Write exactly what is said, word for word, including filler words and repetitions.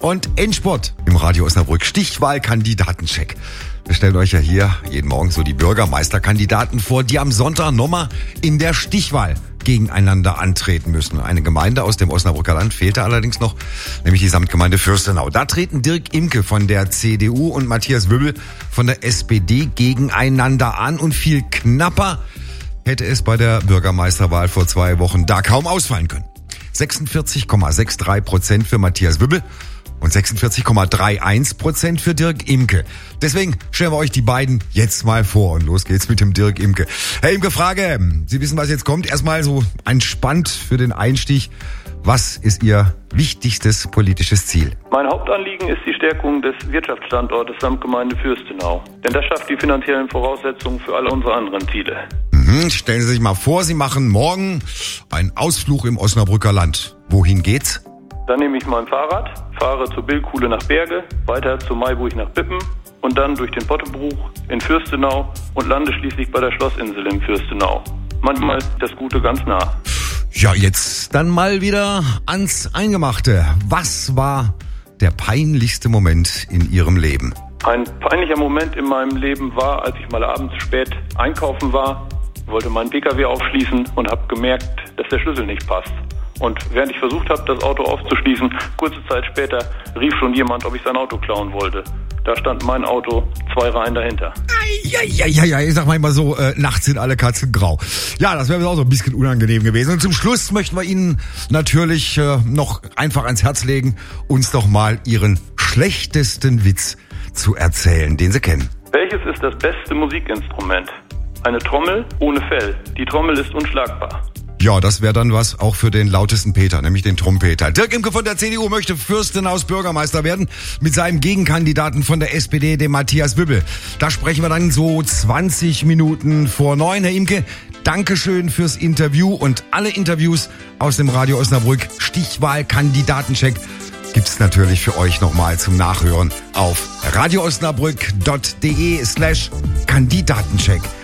Und Endspurt im Radio Osnabrück. Stichwahlkandidatencheck. Wir stellen euch ja hier jeden Morgen so die Bürgermeisterkandidaten vor, die am Sonntag nochmal in der Stichwahl gegeneinander antreten müssen. Eine Gemeinde aus dem Osnabrücker Land fehlte allerdings noch, nämlich die Samtgemeinde Fürstenau. Da treten Dirk Imke von der C D U und Matthias Wübbel von der S P D gegeneinander an. Und viel knapper hätte es bei der Bürgermeisterwahl vor zwei Wochen da kaum ausfallen können. sechsundvierzig Komma dreiundsechzig Prozent für Matthias Wübbel und sechsundvierzig Komma einunddreißig Prozent für Dirk Imke. Deswegen stellen wir euch die beiden jetzt mal vor. Und los geht's mit dem Dirk Imke. Herr Imke, Frage. Sie wissen, was jetzt kommt. Erstmal so entspannt für den Einstieg. Was ist Ihr wichtigstes politisches Ziel? Mein Hauptanliegen ist die Stärkung des Wirtschaftsstandortes Samtgemeinde Fürstenau. Denn das schafft die finanziellen Voraussetzungen für alle unsere anderen Ziele. Mhm. Stellen Sie sich mal vor, Sie machen morgen einen Ausflug im Osnabrücker Land. Wohin geht's? Dann nehme ich mein Fahrrad, fahre zur Billkuhle nach Berge, weiter zur Maiburg nach Bippen und dann durch den Pottebruch in Fürstenau und lande schließlich bei der Schlossinsel in Fürstenau. Manchmal ist das Gute ganz nah. Ja, jetzt dann mal wieder ans Eingemachte. Was war der peinlichste Moment in Ihrem Leben? Ein peinlicher Moment in meinem Leben war, als ich mal abends spät einkaufen war, wollte meinen Pkw aufschließen und habe gemerkt, dass der Schlüssel nicht passt. Und während ich versucht habe, das Auto aufzuschließen, kurze Zeit später rief schon jemand, ob ich sein Auto klauen wollte. Da stand mein Auto zwei Reihen dahinter. Ja, ja, ja, ja, ich sag mal immer so, äh, nachts sind alle Katzen grau. Ja, das wäre mir auch so ein bisschen unangenehm gewesen. Und zum Schluss möchten wir Ihnen natürlich äh, noch einfach ans Herz legen, uns doch mal Ihren schlechtesten Witz zu erzählen, den Sie kennen. Welches ist das beste Musikinstrument? Eine Trommel ohne Fell. Die Trommel ist unschlagbar. Ja, das wäre dann was auch für den lautesten Peter, nämlich den Trompeter. Dirk Imke von der C D U möchte Fürstenaus Bürgermeister werden mit seinem Gegenkandidaten von der S P D, dem Matthias Wübbel. Da sprechen wir dann so zwanzig Minuten vor neun. Herr Imke, Dankeschön fürs Interview und alle Interviews aus dem Radio Osnabrück Stichwahlkandidatencheck gibt's natürlich für euch nochmal zum Nachhören auf radioosnabrück.de slash Kandidatencheck.